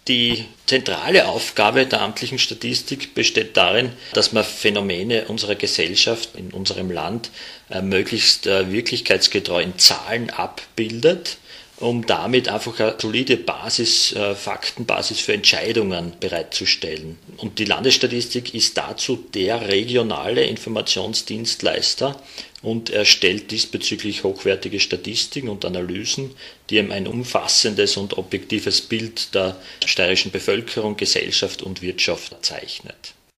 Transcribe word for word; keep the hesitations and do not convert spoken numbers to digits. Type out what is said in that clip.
Die zentrale Aufgabe der amtlichen Statistik besteht darin, dass man Phänomene unserer Gesellschaft in unserem Land äh, möglichst äh, wirklichkeitsgetreu in Zahlen abbildet, um damit einfach eine solide Basis, äh, Faktenbasis für Entscheidungen bereitzustellen. Und die Landesstatistik ist dazu der regionale Informationsdienstleister und erstellt diesbezüglich hochwertige Statistiken und Analysen, die ihm ein umfassendes und objektives Bild der steirischen Bevölkerung, Gesellschaft und Wirtschaft zeichnet.